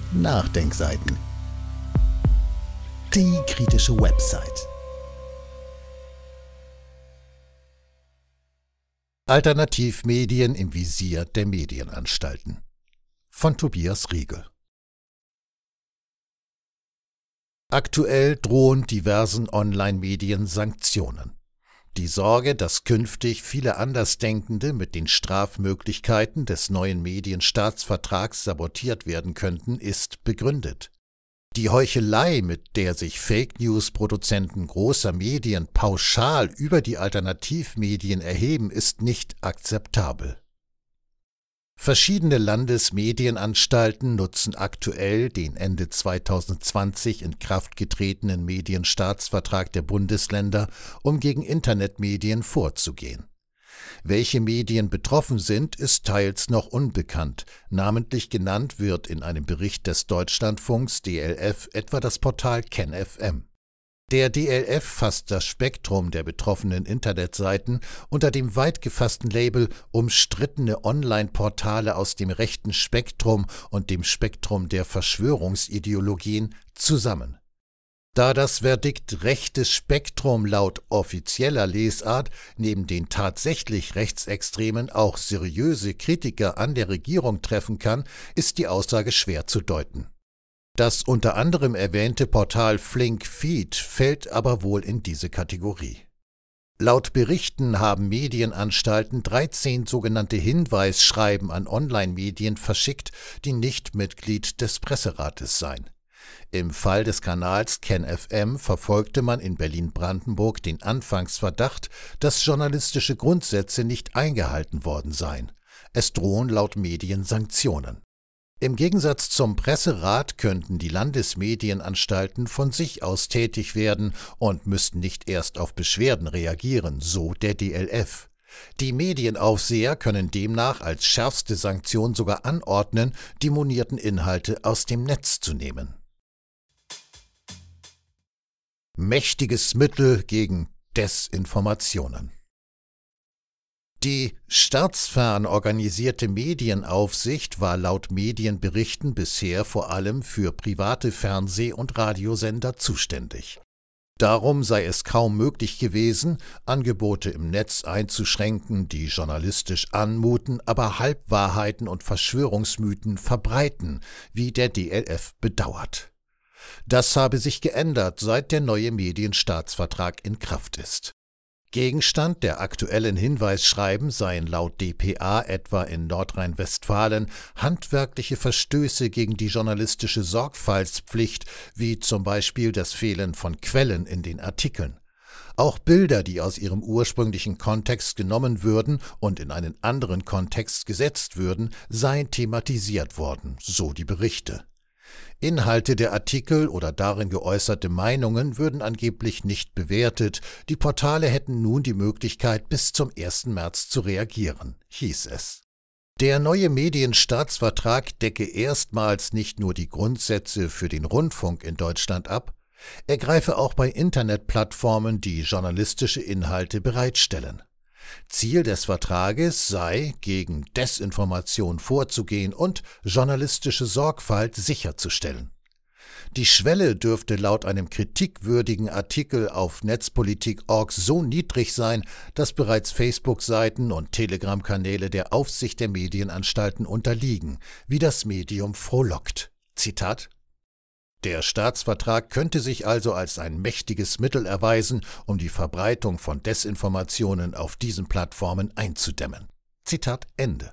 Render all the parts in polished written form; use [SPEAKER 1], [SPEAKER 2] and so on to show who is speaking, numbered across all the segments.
[SPEAKER 1] Nachdenkseiten. Die kritische Website. Alternativmedien im Visier der Medienanstalten von Tobias Riegel. Aktuell drohen diversen Online-Medien Sanktionen. Die Sorge, dass künftig viele Andersdenkende mit den Strafmöglichkeiten des neuen Medienstaatsvertrags sabotiert werden könnten, ist begründet. Die Heuchelei, mit der sich Fake-News-Produzenten großer Medien pauschal über die Alternativmedien erheben, ist nicht akzeptabel. Verschiedene Landesmedienanstalten nutzen aktuell den Ende 2020 in Kraft getretenen Medienstaatsvertrag der Bundesländer, um gegen Internetmedien vorzugehen. Welche Medien betroffen sind, ist teils noch unbekannt. Namentlich genannt wird in einem Bericht des Deutschlandfunks DLF etwa das Portal KenFM. Der DLF fasst das Spektrum der betroffenen Internetseiten unter dem weit gefassten Label umstrittene Online-Portale aus dem rechten Spektrum und dem Spektrum der Verschwörungsideologien zusammen. Da das Verdikt rechtes Spektrum laut offizieller Lesart neben den tatsächlich Rechtsextremen auch seriöse Kritiker an der Regierung treffen kann, ist die Aussage schwer zu deuten. Das unter anderem erwähnte Portal Flinkfeed fällt aber wohl in diese Kategorie. Laut Berichten haben Medienanstalten 13 sogenannte Hinweisschreiben an Online-Medien verschickt, die nicht Mitglied des Presserates seien. Im Fall des Kanals KenFM verfolgte man in Berlin-Brandenburg den Anfangsverdacht, dass journalistische Grundsätze nicht eingehalten worden seien. Es drohen laut Medien Sanktionen. Im Gegensatz zum Presserat könnten die Landesmedienanstalten von sich aus tätig werden und müssten nicht erst auf Beschwerden reagieren, so der DLF. Die Medienaufseher können demnach als schärfste Sanktion sogar anordnen, die monierten Inhalte aus dem Netz zu nehmen. Mächtiges Mittel gegen Desinformationen. Die staatsfern organisierte Medienaufsicht war laut Medienberichten bisher vor allem für private Fernseh- und Radiosender zuständig. Darum sei es kaum möglich gewesen, Angebote im Netz einzuschränken, die journalistisch anmuten, aber Halbwahrheiten und Verschwörungsmythen verbreiten, wie der DLF bedauert. Das habe sich geändert, seit der neue Medienstaatsvertrag in Kraft ist. Gegenstand der aktuellen Hinweisschreiben seien laut dpa etwa in Nordrhein-Westfalen handwerkliche Verstöße gegen die journalistische Sorgfaltspflicht, wie zum Beispiel das Fehlen von Quellen in den Artikeln. Auch Bilder, die aus ihrem ursprünglichen Kontext genommen würden und in einen anderen Kontext gesetzt würden, seien thematisiert worden, so die Berichte. Inhalte der Artikel oder darin geäußerte Meinungen würden angeblich nicht bewertet, die Portale hätten nun die Möglichkeit, bis zum 1. März zu reagieren, hieß es. Der neue Medienstaatsvertrag decke erstmals nicht nur die Grundsätze für den Rundfunk in Deutschland ab, er greife auch bei Internetplattformen, die journalistische Inhalte bereitstellen. Ziel des Vertrages sei, gegen Desinformation vorzugehen und journalistische Sorgfalt sicherzustellen. Die Schwelle dürfte laut einem kritikwürdigen Artikel auf Netzpolitik.org so niedrig sein, dass bereits Facebook-Seiten und Telegram-Kanäle der Aufsicht der Medienanstalten unterliegen, wie das Medium frohlockt. Zitat: Der Staatsvertrag könnte sich also als ein mächtiges Mittel erweisen, um die Verbreitung von Desinformationen auf diesen Plattformen einzudämmen. Zitat Ende.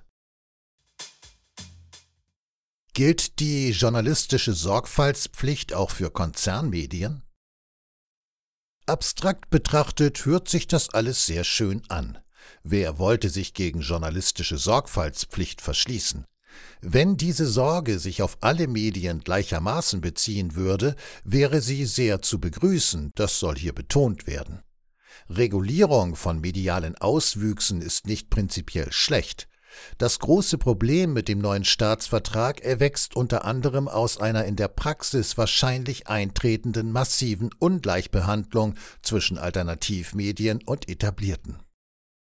[SPEAKER 1] Gilt die journalistische Sorgfaltspflicht auch für Konzernmedien? Abstrakt betrachtet hört sich das alles sehr schön an. Wer wollte sich gegen journalistische Sorgfaltspflicht verschließen? Wenn diese Sorge sich auf alle Medien gleichermaßen beziehen würde, wäre sie sehr zu begrüßen, das soll hier betont werden. Regulierung von medialen Auswüchsen ist nicht prinzipiell schlecht. Das große Problem mit dem neuen Staatsvertrag erwächst unter anderem aus einer in der Praxis wahrscheinlich eintretenden massiven Ungleichbehandlung zwischen Alternativmedien und etablierten.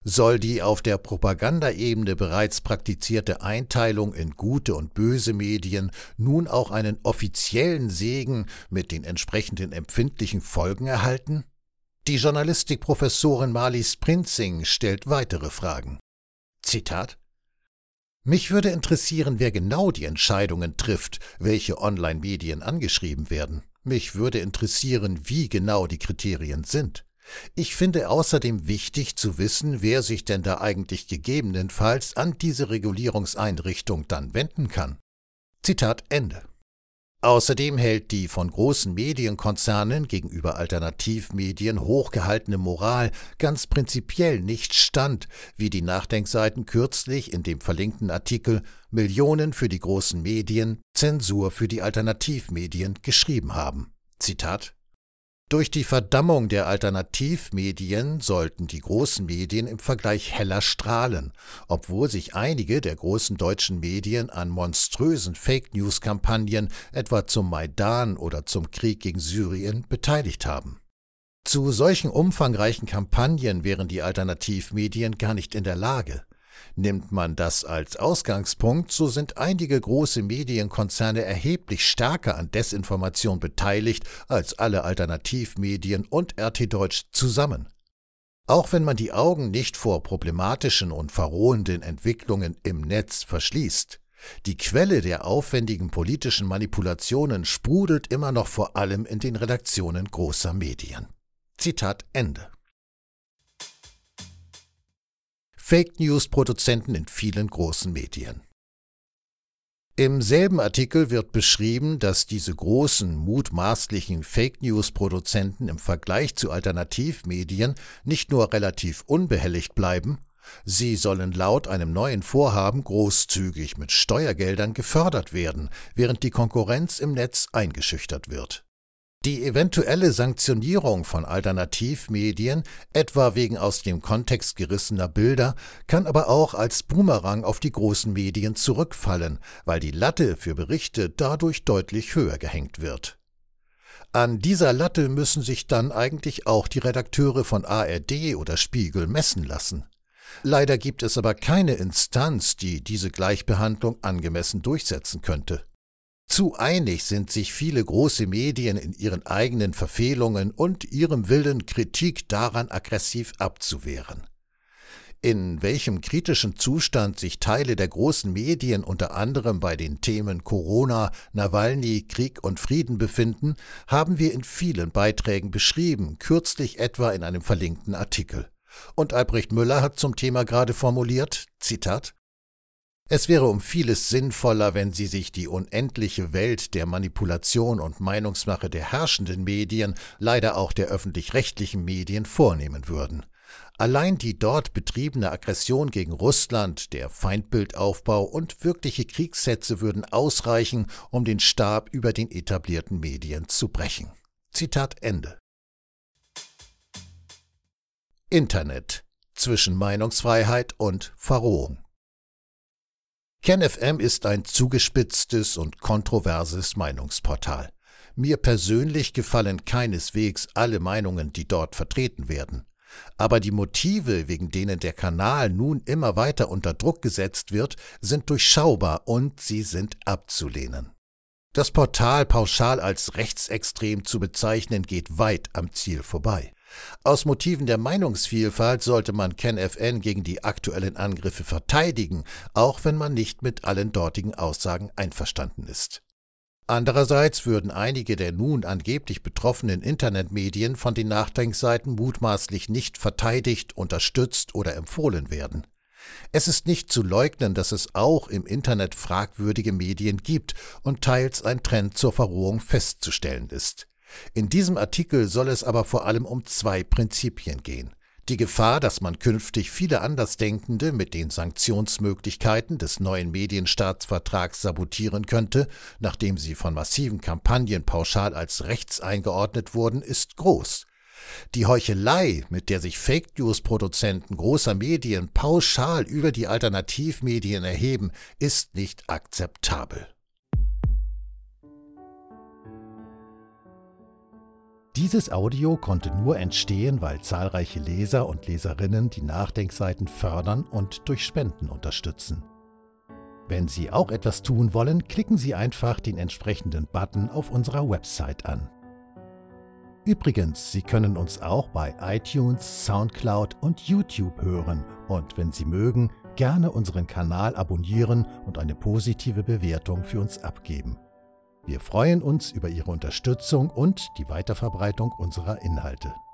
[SPEAKER 1] Soll die auf der Propagandaebene bereits praktizierte Einteilung in gute und böse Medien nun auch einen offiziellen Segen mit den entsprechenden empfindlichen Folgen erhalten? Die Journalistikprofessorin Marlies Prinzing stellt weitere Fragen. Zitat: Mich würde interessieren, wer genau die Entscheidungen trifft, welche Online-Medien angeschrieben werden. Mich würde interessieren, wie genau die Kriterien sind. Ich finde außerdem wichtig zu wissen, wer sich denn da eigentlich gegebenenfalls an diese Regulierungseinrichtung dann wenden kann. Zitat Ende. Außerdem hält die von großen Medienkonzernen gegenüber Alternativmedien hochgehaltene Moral ganz prinzipiell nicht stand, wie die Nachdenkseiten kürzlich in dem verlinkten Artikel »Millionen für die großen Medien, Zensur für die Alternativmedien« geschrieben haben. Zitat: Durch die Verdammung der Alternativmedien sollten die großen Medien im Vergleich heller strahlen, obwohl sich einige der großen deutschen Medien an monströsen Fake-News-Kampagnen, etwa zum Maidan oder zum Krieg gegen Syrien, beteiligt haben. Zu solchen umfangreichen Kampagnen wären die Alternativmedien gar nicht in der Lage. Nimmt man das als Ausgangspunkt, so sind einige große Medienkonzerne erheblich stärker an Desinformation beteiligt als alle Alternativmedien und RT Deutsch zusammen. Auch wenn man die Augen nicht vor problematischen und verrohenden Entwicklungen im Netz verschließt, die Quelle der aufwendigen politischen Manipulationen sprudelt immer noch vor allem in den Redaktionen großer Medien. Zitat Ende. Fake-News-Produzenten in vielen großen Medien. Im selben Artikel wird beschrieben, dass diese großen, mutmaßlichen Fake-News-Produzenten im Vergleich zu Alternativmedien nicht nur relativ unbehelligt bleiben, sie sollen laut einem neuen Vorhaben großzügig mit Steuergeldern gefördert werden, während die Konkurrenz im Netz eingeschüchtert wird. Die eventuelle Sanktionierung von Alternativmedien, etwa wegen aus dem Kontext gerissener Bilder, kann aber auch als Boomerang auf die großen Medien zurückfallen, weil die Latte für Berichte dadurch deutlich höher gehängt wird. An dieser Latte müssen sich dann eigentlich auch die Redakteure von ARD oder Spiegel messen lassen. Leider gibt es aber keine Instanz, die diese Gleichbehandlung angemessen durchsetzen könnte. Zu einig sind sich viele große Medien in ihren eigenen Verfehlungen und ihrem Willen, Kritik daran aggressiv abzuwehren. In welchem kritischen Zustand sich Teile der großen Medien unter anderem bei den Themen Corona, Nawalny, Krieg und Frieden befinden, haben wir in vielen Beiträgen beschrieben, kürzlich etwa in einem verlinkten Artikel. Und Albrecht Müller hat zum Thema gerade formuliert, Zitat: Es wäre um vieles sinnvoller, wenn Sie sich die unendliche Welt der Manipulation und Meinungsmache der herrschenden Medien, leider auch der öffentlich-rechtlichen Medien, vornehmen würden. Allein die dort betriebene Aggression gegen Russland, der Feindbildaufbau und wirkliche Kriegshetze würden ausreichen, um den Stab über den etablierten Medien zu brechen. Zitat Ende. Internet zwischen Meinungsfreiheit und Verrohung. KenFM ist ein zugespitztes und kontroverses Meinungsportal. Mir persönlich gefallen keineswegs alle Meinungen, die dort vertreten werden. Aber die Motive, wegen denen der Kanal nun immer weiter unter Druck gesetzt wird, sind durchschaubar und sie sind abzulehnen. Das Portal pauschal als rechtsextrem zu bezeichnen, geht weit am Ziel vorbei. Aus Motiven der Meinungsvielfalt sollte man KenFM gegen die aktuellen Angriffe verteidigen, auch wenn man nicht mit allen dortigen Aussagen einverstanden ist. Andererseits würden einige der nun angeblich betroffenen Internetmedien von den Nachdenkseiten mutmaßlich nicht verteidigt, unterstützt oder empfohlen werden. Es ist nicht zu leugnen, dass es auch im Internet fragwürdige Medien gibt und teils ein Trend zur Verrohung festzustellen ist. In diesem Artikel soll es aber vor allem um zwei Prinzipien gehen. Die Gefahr, dass man künftig viele Andersdenkende mit den Sanktionsmöglichkeiten des neuen Medienstaatsvertrags sabotieren könnte, nachdem sie von massiven Kampagnen pauschal als rechts eingeordnet wurden, ist groß. Die Heuchelei, mit der sich Fake-News-Produzenten großer Medien pauschal über die Alternativmedien erheben, ist nicht akzeptabel. Dieses Audio konnte nur entstehen, weil zahlreiche Leser und Leserinnen die Nachdenkseiten fördern und durch Spenden unterstützen. Wenn Sie auch etwas tun wollen, klicken Sie einfach den entsprechenden Button auf unserer Website an. Übrigens, Sie können uns auch bei iTunes, SoundCloud und YouTube hören und wenn Sie mögen, gerne unseren Kanal abonnieren und eine positive Bewertung für uns abgeben. Wir freuen uns über Ihre Unterstützung und die Weiterverbreitung unserer Inhalte.